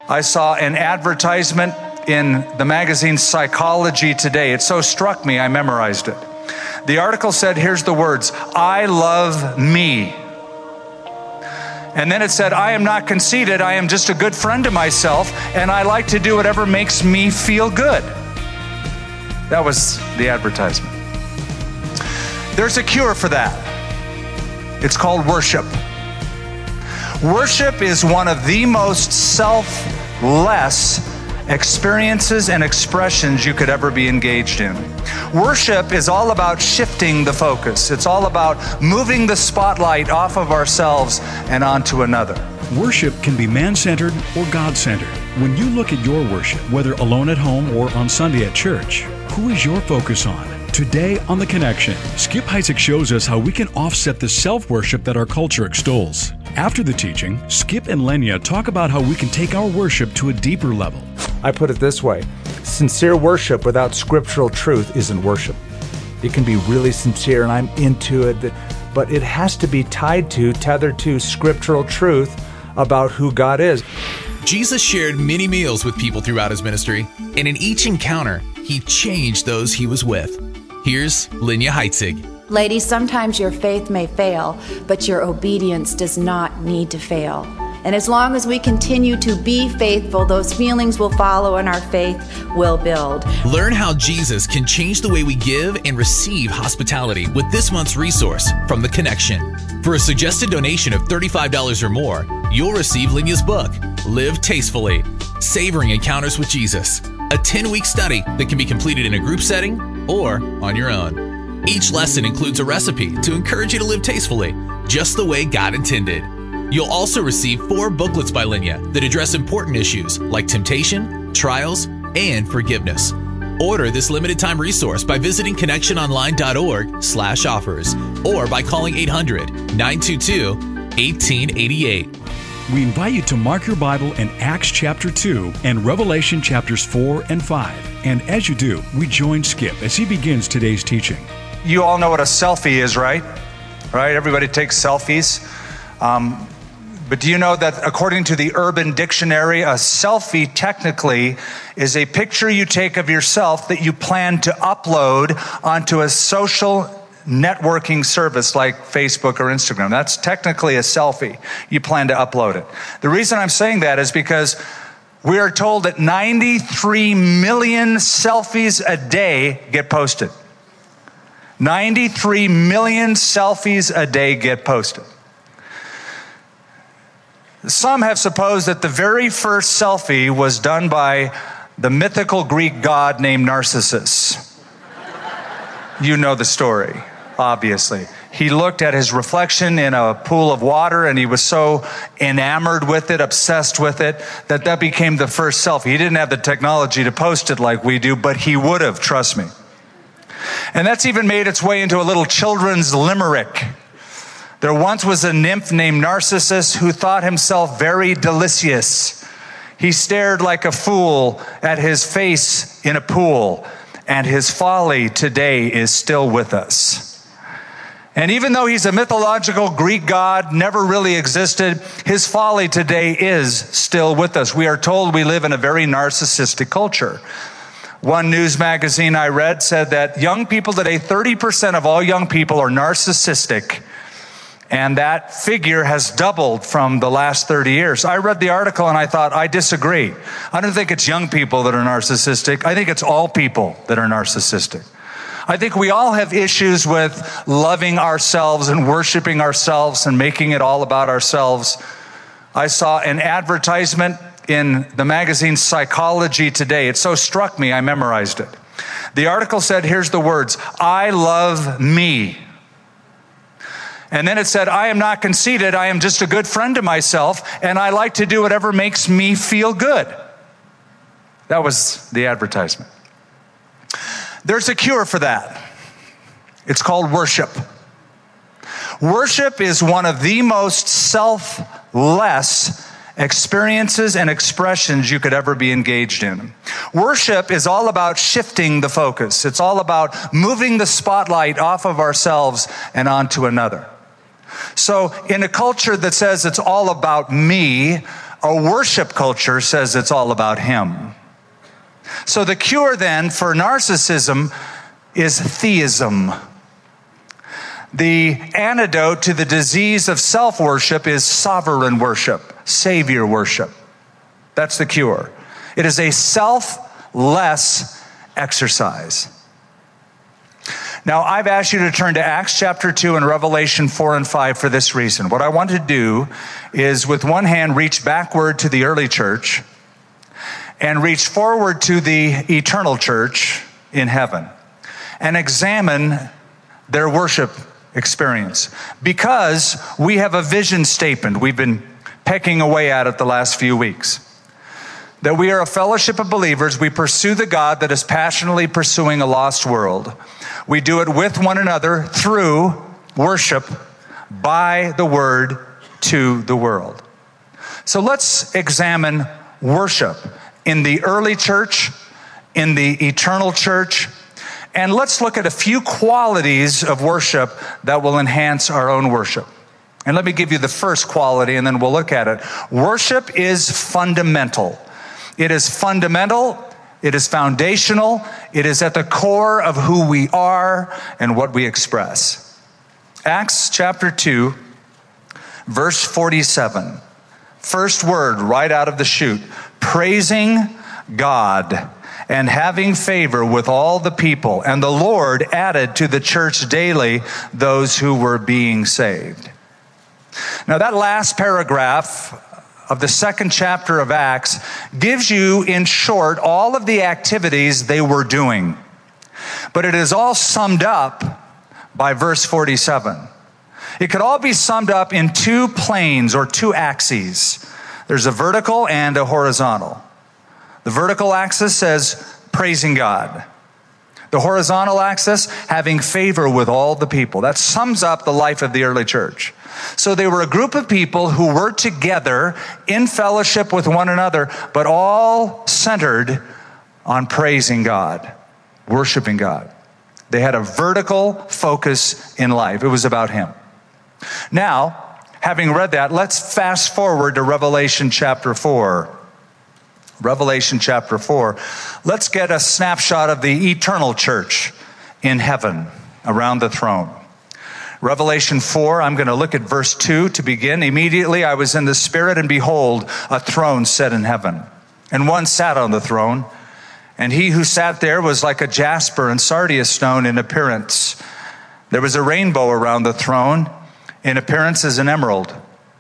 I saw an advertisement in the magazine Psychology Today. It so struck me, I memorized it. The article said, here's the words, "I love me." And then it said, "I am not conceited, I am just a good friend to myself, and I like to do whatever makes me feel good." That was the advertisement. There's a cure for that. It's called worship. Worship is one of the most selfless experiences and expressions you could ever be engaged in. Worship is all about shifting the focus. It's all about moving the spotlight off of ourselves and onto another. Worship can be man-centered or God-centered. When you look at your worship, whether alone at home or on Sunday at church, who is your focus on? Today on The Connection, Skip Heitzig shows us how we can offset the self-worship that our culture extols. After the teaching, Skip and Lenya talk about how we can take our worship to a deeper level. I put it this way: sincere worship without scriptural truth isn't worship. It can be really sincere and I'm into it, but it has to be tethered to scriptural truth about who God is. Jesus shared many meals with people throughout his ministry, and in each encounter, he changed those he was with. Here's Lenya Heitzig. Ladies, sometimes your faith may fail, but your obedience does not need to fail. And as long as we continue to be faithful, those feelings will follow and our faith will build. Learn how Jesus can change the way we give and receive hospitality with this month's resource from The Connection. For a suggested donation of $35 or more, you'll receive Lenya's book, Live Tastefully, Savoring Encounters with Jesus, a 10-week study that can be completed in a group setting or on your own. Each lesson includes a recipe to encourage you to live tastefully, just the way God intended. You'll also receive 4 booklets by Lenya that address important issues like temptation, trials, and forgiveness. Order this limited time resource by visiting connectiononline.org/offers or by calling 800-922-1888. We invite you to mark your Bible in Acts chapter 2 and Revelation chapters 4 and 5. And as you do, we join Skip as he begins today's teaching. You all know what a selfie is, right? Right? Everybody takes selfies. But do you know that according to the Urban Dictionary, a selfie technically is a picture you take of yourself that you plan to upload onto a social networking service like Facebook or Instagram. That's technically a selfie. You plan to upload it. The reason I'm saying that is because we are told that 93 million selfies a day get posted. 93 million selfies a day get posted. Some have supposed that the very first selfie was done by the mythical Greek god named Narcissus. You know the story, obviously. He looked at his reflection in a pool of water and he was so enamored with it, obsessed with it, that became the first selfie. He didn't have the technology to post it like we do, but he would have, trust me. And that's even made its way into a little children's limerick. There once was a nymph named Narcissus who thought himself very delicious. He stared like a fool at his face in a pool, and his folly today is still with us. And even though he's a mythological Greek god, never really existed, his folly today is still with us. We are told we live in a very narcissistic culture. One news magazine I read said that young people today, 30% of all young people are narcissistic. And that figure has doubled from the last 30 years. I read the article and I thought, I disagree. I don't think it's young people that are narcissistic. I think it's all people that are narcissistic. I think we all have issues with loving ourselves and worshiping ourselves and making it all about ourselves. I saw an advertisement in the magazine Psychology Today. It so struck me, I memorized it. The article said, here's the words, "I love me." And then it said, "I am not conceited, I am just a good friend to myself, and I like to do whatever makes me feel good." That was the advertisement. There's a cure for that. It's called worship. Worship is one of the most selfless experiences and expressions you could ever be engaged in. Worship is all about shifting the focus. It's all about moving the spotlight off of ourselves and onto another. So in a culture that says it's all about me, A worship culture says it's all about him. So the cure then for narcissism is theism. The antidote to the disease of self-worship is sovereign worship, Savior worship. That's the cure. It is a selfless exercise. Now, I've asked you to turn to Acts chapter 2 and Revelation 4 and 5 for this reason. What I want to do is, with one hand, reach backward to the early church and reach forward to the eternal church in heaven and examine their worship experience. Because we have a vision statement we've been pecking away at it the last few weeks. That we are a fellowship of believers. We pursue the God that is passionately pursuing a lost world. We do it with one another through worship by the word to the world. So let's examine worship in the early church, in the eternal church, and let's look at a few qualities of worship that will enhance our own worship. And let me give you the first quality, and then we'll look at it. Worship is fundamental. It is fundamental. It is foundational. It is at the core of who we are and what we express. Acts chapter 2, verse 47. First word right out of the chute. Praising God and having favor with all the people. And the Lord added to the church daily those who were being saved. Now that last paragraph of the second chapter of Acts gives you, in short, all of the activities they were doing. But it is all summed up by verse 47. It could all be summed up in two planes or two axes. There's a vertical and a horizontal. The vertical axis says praising God. The horizontal axis, having favor with all the people. That sums up the life of the early church. So they were a group of people who were together in fellowship with one another, but all centered on praising God, worshiping God. They had a vertical focus in life. It was about him. Now, having read that, let's fast forward to Revelation chapter 4. Revelation chapter 4. Let's get a snapshot of the eternal church in heaven around the throne. Revelation 4, I'm going to look at verse 2 to begin. Immediately I was in the Spirit, and behold, a throne set in heaven. And one sat on the throne. And he who sat there was like a jasper and sardius stone in appearance. There was a rainbow around the throne, in appearance as an emerald.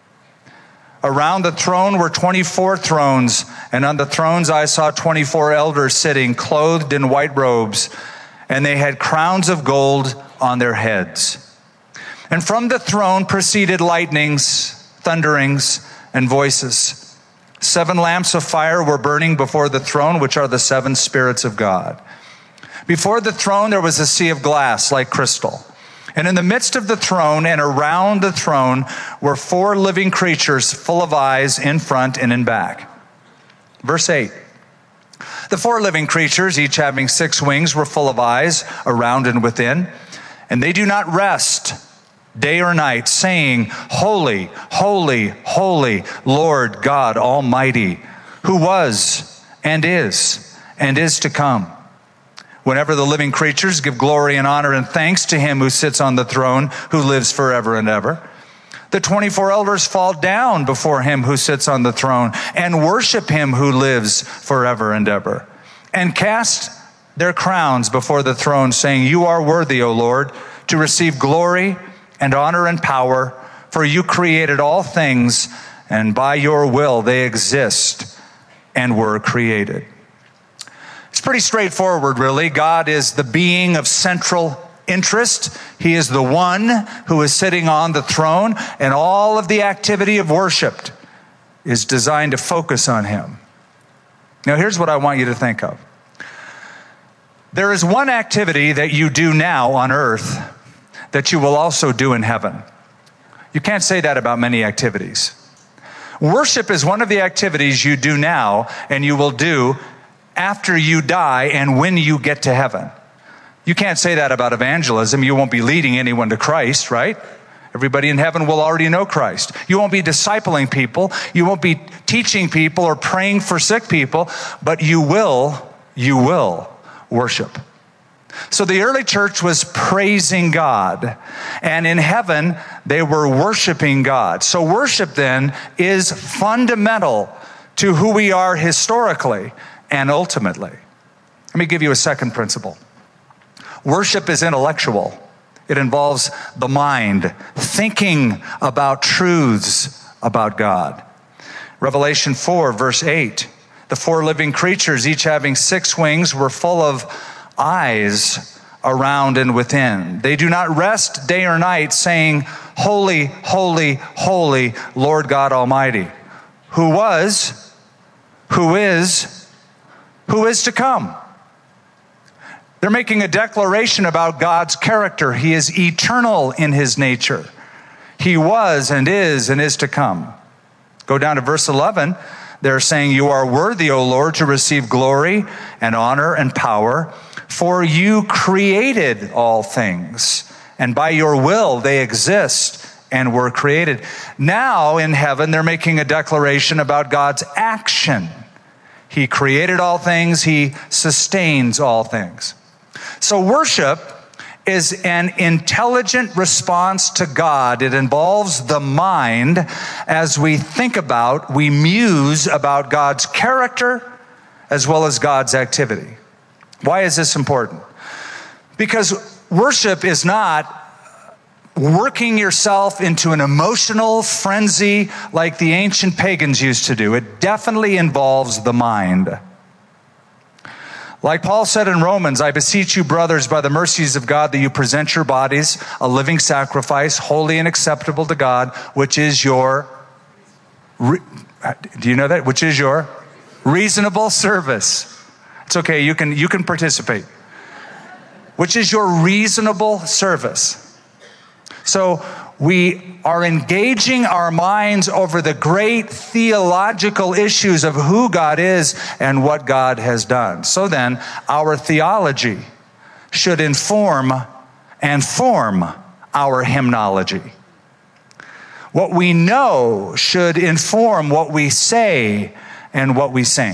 Around the throne were 24 thrones, and on the thrones I saw 24 elders sitting, clothed in white robes, and they had crowns of gold on their heads. And from the throne proceeded lightnings, thunderings, and voices. 7 lamps of fire were burning before the throne, which are the 7 spirits of God. Before the throne there was a sea of glass like crystal. And in the midst of the throne and around the throne were 4 living creatures full of eyes in front and in back. Verse 8. The 4 living creatures, each having 6 wings, were full of eyes around and within. And they do not rest day or night, saying, Holy, holy, holy, Lord God Almighty, who was and is to come. Whenever the living creatures give glory and honor and thanks to him who sits on the throne, who lives forever and ever. The 24 elders fall down before him who sits on the throne and worship him who lives forever and ever, and cast their crowns before the throne, saying, You are worthy, O Lord, to receive glory and honor and power, for you created all things, and by your will they exist and were created. It's pretty straightforward, really. God is the being of central interest. He is the one who is sitting on the throne, and all of the activity of worship is designed to focus on him. Now, here's what I want you to think of. There is one activity that you do now on earth that you will also do in heaven. You can't say that about many activities. Worship is one of the activities you do now and you will do after you die and when you get to heaven. You can't say that about evangelism. You won't be leading anyone to Christ, right? Everybody in heaven will already know Christ. You won't be discipling people. You won't be teaching people or praying for sick people, but you will worship. So the early church was praising God, and in heaven, they were worshiping God. So worship then is fundamental to who we are historically and ultimately. Let me give you a second principle. Worship is intellectual. It involves the mind, thinking about truths about God. Revelation 4, verse 8, the 4 living creatures, each having 6 wings, were full of eyes around and within. They do not rest day or night, saying, Holy, holy, holy, Lord God Almighty, who was, who is to come. They're making a declaration about God's character. He is eternal in his nature. He was and is to come. Go down to verse 11. They're saying, You are worthy, O Lord, to receive glory and honor and power, for you created all things, and by your will they exist and were created. Now in heaven, they're making a declaration about God's action. He created all things. He sustains all things. So worship is an intelligent response to God. It involves the mind as we think about, we muse about God's character as well as God's activity. Why is this important? Because worship is not working yourself into an emotional frenzy like the ancient pagans used to do. It definitely involves the mind. Like Paul said in Romans, I beseech you, brothers, by the mercies of God, that you present your bodies a living sacrifice, holy and acceptable to God, which is your, do you know that? Which is your reasonable service. It's okay, you can participate. Which is your reasonable service. So we are engaging our minds over the great theological issues of who God is and what God has done. So then, our theology should inform and form our hymnology. What we know should inform what we say and what we sing.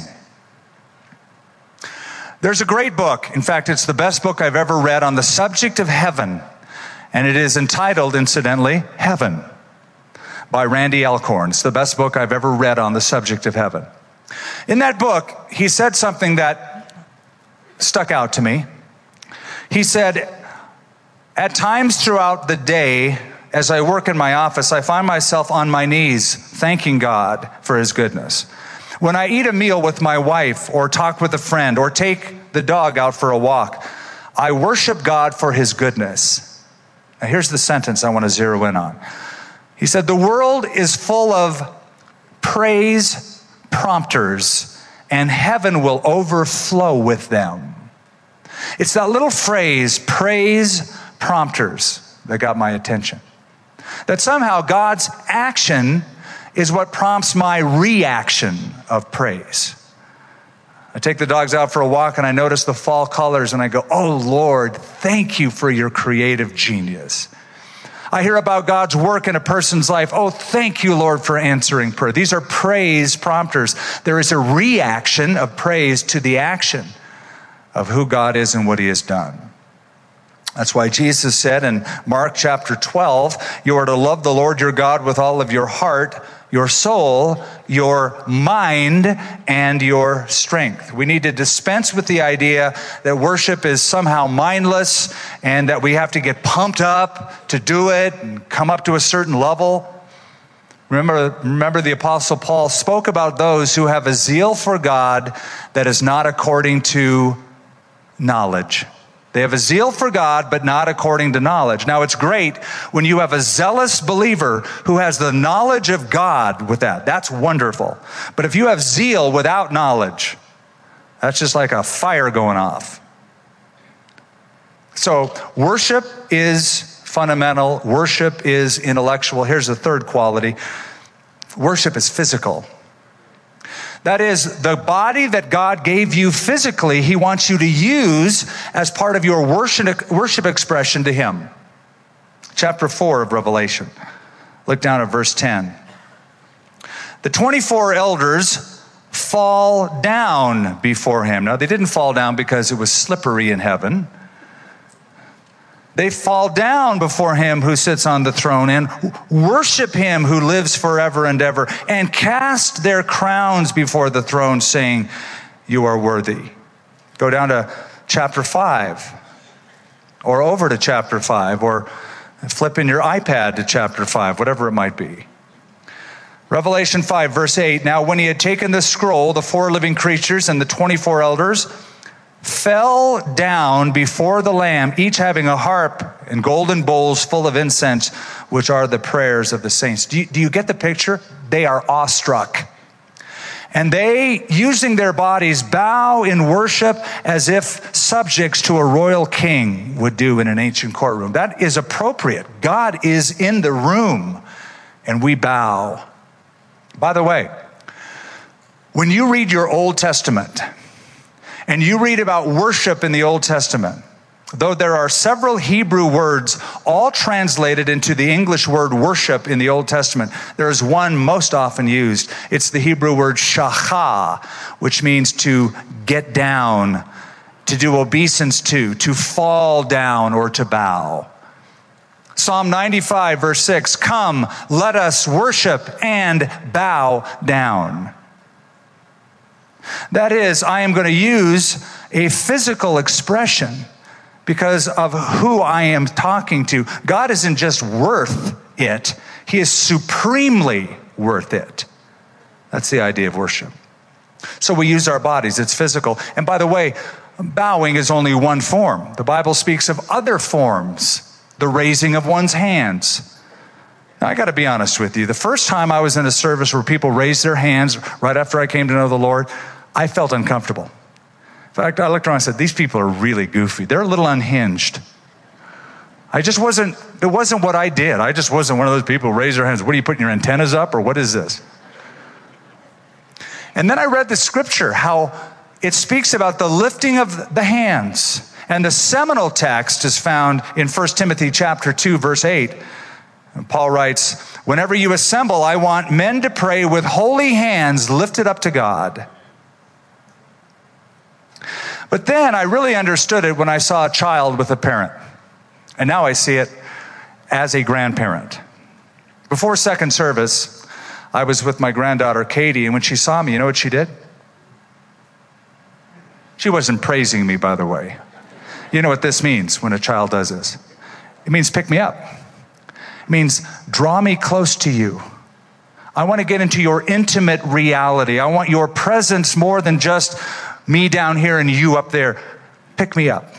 There's a great book. In fact, it's the best book I've ever read on the subject of heaven. And it is entitled, incidentally, Heaven, by Randy Alcorn. It's the best book I've ever read on the subject of heaven. In that book, he said something that stuck out to me. He said, at times throughout the day, as I work in my office, I find myself on my knees thanking God for his goodness. When I eat a meal with my wife or talk with a friend or take the dog out for a walk, I worship God for his goodness. Now, here's the sentence I want to zero in on. He said, the world is full of praise prompters, and heaven will overflow with them. It's that little phrase, praise prompters, that got my attention. That somehow God's action is what prompts my reaction of praise. I take the dogs out for a walk and I notice the fall colors and I go, oh Lord, thank you for your creative genius. I hear about God's work in a person's life. Oh, thank you, Lord, for answering prayer. These are praise prompters. There is a reaction of praise to the action of who God is and what he has done. That's why Jesus said in Mark chapter 12, you are to love the Lord your God with all of your heart, your soul, your mind, and your strength. We need to dispense with the idea that worship is somehow mindless and that we have to get pumped up to do it and come up to a certain level. Remember the Apostle Paul spoke about those who have a zeal for God that is not according to knowledge. They have a zeal for God, but not according to knowledge. Now, it's great when you have a zealous believer who has the knowledge of God with that. That's wonderful. But if you have zeal without knowledge, that's just like a fire going off. So worship is fundamental. Worship is intellectual. Here's the third quality. Worship is physical. That is, the body that God gave you physically, he wants you to use as part of your worship expression to him. Check chapter 4 of Revelation. Look down at verse 10. The 24 elders fall down before him. Now, they didn't fall down because it was slippery in heaven. They fall down before him who sits on the throne and worship him who lives forever and ever, and cast their crowns before the throne, saying, "You are worthy." Go down to chapter 5, or over to chapter 5, or flip in your iPad to chapter 5, whatever it might be. Revelation 5, verse 8, "Now when he had taken the scroll, the 4 living creatures and the 24 elders fell down before the Lamb, each having a harp and golden bowls full of incense, which are the prayers of the saints." Do you get the picture? They are awestruck. And they, using their bodies, bow in worship as if subjects to a royal king would do in an ancient courtroom. That is appropriate. God is in the room, and we bow. By the way, when you read your Old Testament, and you read about worship in the Old Testament, though there are several Hebrew words all translated into the English word worship in the Old Testament, there is one most often used. It's the Hebrew word shachah, which means to get down, to do obeisance to fall down or to bow. Psalm 95, verse 6, "Come, let us worship and bow down." That is, I am going to use a physical expression because of who I am talking to. God isn't just worth it, he is supremely worth it. That's the idea of worship. So we use our bodies, it's physical. And by the way, bowing is only one form. The Bible speaks of other forms, the raising of one's hands. Now, I got to be honest with you. The first time I was in a service where people raised their hands right after I came to know the Lord, I felt uncomfortable. In fact, I looked around and said, these people are really goofy. They're a little unhinged. It wasn't what I did. I just wasn't one of those people who raise their hands. What are you putting your antennas up, or what is this? And then I read the scripture, how it speaks about the lifting of the hands. And the seminal text is found in 1 Timothy chapter 2, verse 8. And Paul writes, "Whenever you assemble, I want men to pray with holy hands lifted up to God." But then I really understood it when I saw a child with a parent. And now I see it as a grandparent. Before second service, I was with my granddaughter, Katie, and when she saw me, you know what she did? She wasn't praising me, by the way. You know what this means when a child does this? It means pick me up. It means draw me close to you. I want to get into your intimate reality. I want your presence more than just me down here and you up there. Pick me up.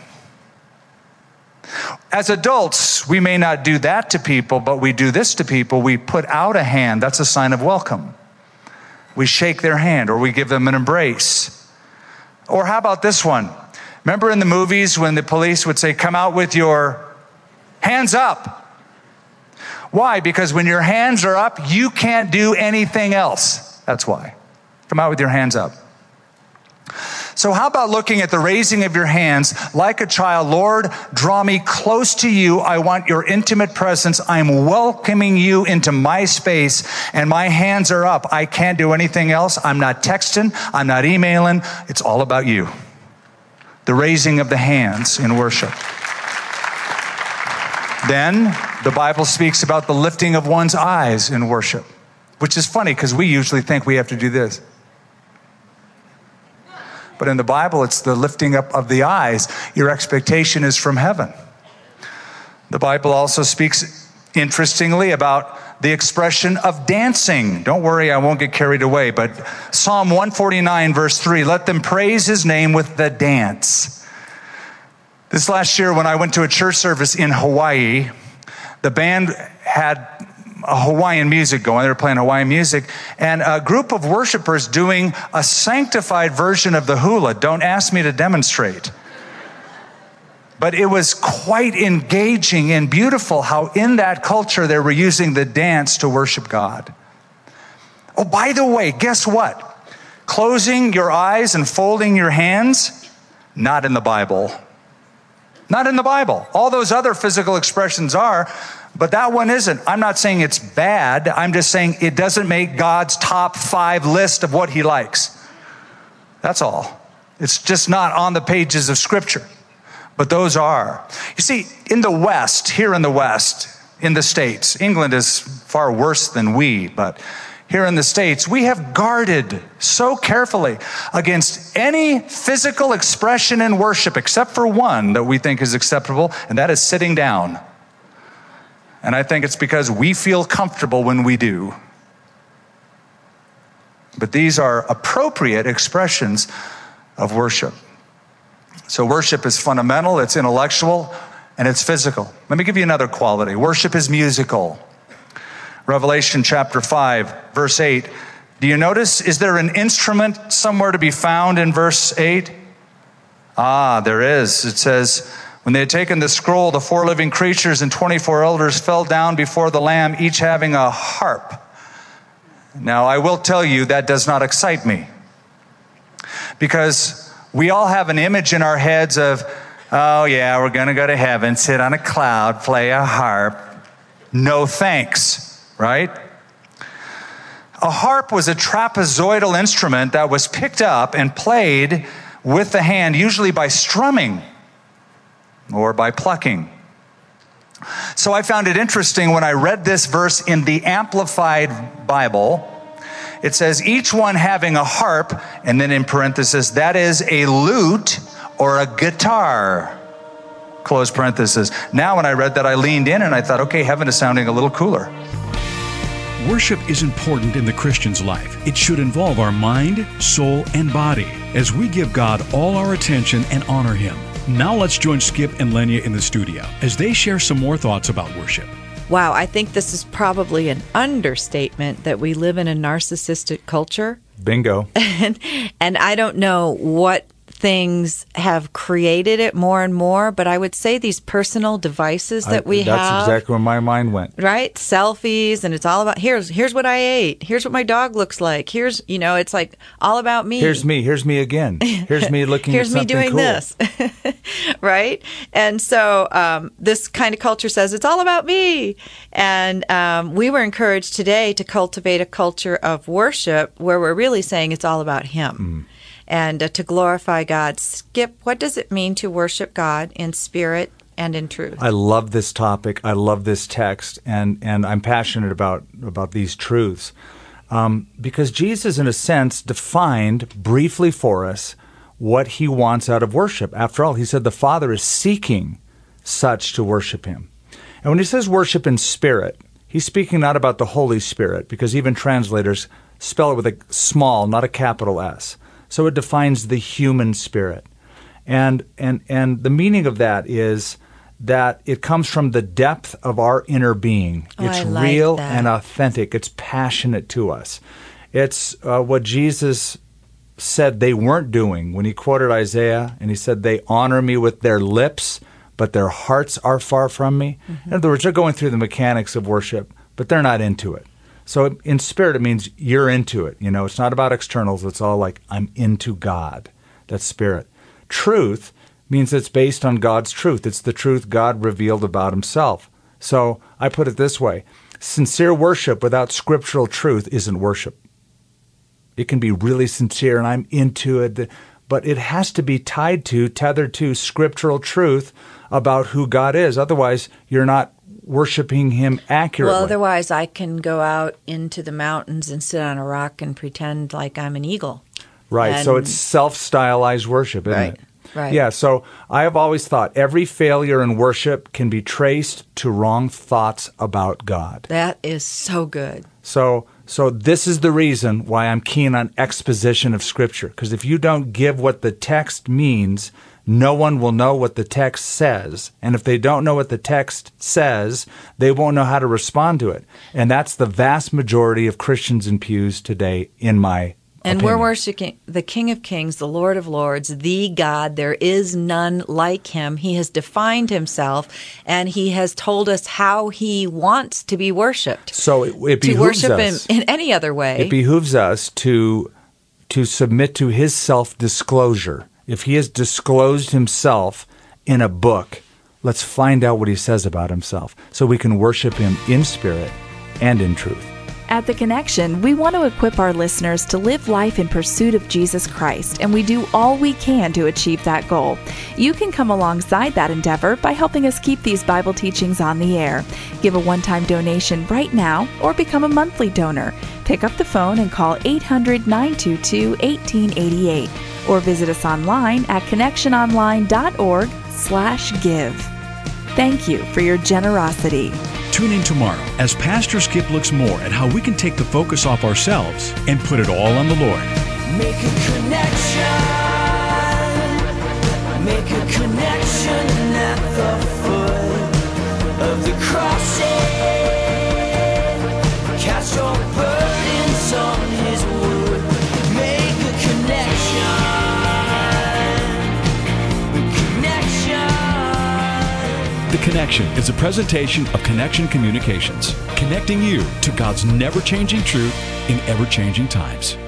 As adults, we may not do that to people, but we do this to people. We put out a hand. That's a sign of welcome. We shake their hand, or we give them an embrace. Or how about this one? Remember in the movies when the police would say, "Come out with your hands up." Why? Because when your hands are up, you can't do anything else. That's why. Come out with your hands up. So how about looking at the raising of your hands like a child? Lord, draw me close to you. I want your intimate presence. I'm welcoming you into my space, and my hands are up. I can't do anything else. I'm not texting. I'm not emailing. It's all about you. The raising of the hands in worship. Then the Bible speaks about the lifting of one's eyes in worship, which is funny because we usually think we have to do this. But in the Bible, it's the lifting up of the eyes. Your expectation is from heaven. The Bible also speaks, interestingly, about the expression of dancing. Don't worry, I won't get carried away. But Psalm 149, verse 3, "Let them praise his name with the dance." This last year when I went to a church service in Hawaii, the band had a Hawaiian music going. They were playing Hawaiian music, and a group of worshipers doing a sanctified version of the hula. Don't ask me to demonstrate. But it was quite engaging and beautiful how in that culture they were using the dance to worship God. Oh, by the way, guess what? Closing your eyes and folding your hands, not in the Bible. Not in the Bible. All those other physical expressions are, but that one isn't. I'm not saying it's bad. I'm just saying it doesn't make God's top 5 list of what he likes. That's all. It's just not on the pages of Scripture. But those are. You see, in the West, here in the West, in the States, England is far worse than we, but here in the States, we have guarded so carefully against any physical expression in worship, except for one that we think is acceptable, and that is sitting down. And I think it's because we feel comfortable when we do. But these are appropriate expressions of worship. So worship is fundamental, it's intellectual, and it's physical. Let me give you another quality. Worship is musical. Revelation chapter 5, verse 8. Do you notice, is there an instrument somewhere to be found in verse 8? There is. It says, when they had taken the scroll, the 4 living creatures and 24 elders fell down before the Lamb, each having a harp. Now, I will tell you that does not excite me. Because we all have an image in our heads of, oh yeah, we're going to go to heaven, sit on a cloud, play a harp. No thanks, right? A harp was a trapezoidal instrument that was picked up and played with the hand, usually by strumming or by plucking. So I found it interesting when I read this verse in the Amplified Bible. It says, each one having a harp, and then in parenthesis, that is a lute or a guitar, close parenthesis. Now when I read that, I leaned in and I thought, okay, heaven is sounding a little cooler. Worship is important in the Christian's life. It should involve our mind, soul, and body as we give God all our attention and honor Him. Now let's join Skip and Lenya in the studio as they share some more thoughts about worship. Wow, I think this is probably an understatement that we live in a narcissistic culture. Bingo. And I don't know what things have created it more and more, but I would say these personal devices that we have. That's exactly where my mind went. Right? Selfies, and it's all about, here's what I ate. Here's what my dog looks like. Here's, it's like all about me. Here's me again. Here's me looking at something cool. Here's me doing this. Right? And so this kind of culture says it's all about me. And we were encouraged today to cultivate a culture of worship where we're really saying it's all about Him. And to glorify God. Skip, what does it mean to worship God in spirit and in truth? I love this topic. I love this text, and I'm passionate about these truths. Because Jesus, in a sense, defined briefly for us what He wants out of worship. After all, He said the Father is seeking such to worship Him. And when He says worship in spirit, He's speaking not about the Holy Spirit, because even translators spell it with a small, not a capital S. So it defines the human spirit. And the meaning of that is that it comes from the depth of our inner being. It's real and authentic. It's passionate to us. It's what Jesus said they weren't doing when He quoted Isaiah, and He said, they honor me with their lips, but their hearts are far from me. In other words, they're going through the mechanics of worship, but they're not into it. So in spirit, it means you're into it. It's not about externals. It's all like, I'm into God. That's spirit. Truth means it's based on God's truth. It's the truth God revealed about Himself. So I put it this way. Sincere worship without scriptural truth isn't worship. It can be really sincere, and I'm into it, but it has to be tethered to scriptural truth about who God is. Otherwise, you're not worshiping Him accurately. Well, otherwise I can go out into the mountains and sit on a rock and pretend like I'm an eagle. Right. So it's self-stylized worship, isn't it? Right. Yeah. So I have always thought every failure in worship can be traced to wrong thoughts about God. That is so good. So this is the reason why I'm keen on exposition of Scripture. Because if you don't give what the text means, no one will know what the text says. And if they don't know what the text says, they won't know how to respond to it. And that's the vast majority of Christians in pews today, in my And opinion. we're worshiping the King of Kings, the Lord of Lords, the God. There is none like Him. He has defined Himself, and He has told us how He wants to be worshipped. So it behooves to worship us. Him in any other way. It behooves us to submit to His self-disclosure. If He has disclosed Himself in a book. Let's find out what he says about himself so we can worship him in spirit and in truth. At The Connection, we want to equip our listeners to live life in pursuit of Jesus Christ, and we do all we can to achieve that goal. You can come alongside that endeavor by helping us keep these Bible teachings on the air. Give a one-time donation right now or become a monthly donor. Pick up the phone and call 800-922-1888 or visit us online at connectiononline.org/give. Thank you for your generosity. Tune in tomorrow as Pastor Skip looks more at how we can take the focus off ourselves and put it all on the Lord. Make a connection. Make a connection at the foot of the cross. Cast your burdens on his wood. Make a connection. The Connection is a presentation of Connection Communications, connecting you to God's never-changing truth in ever-changing times.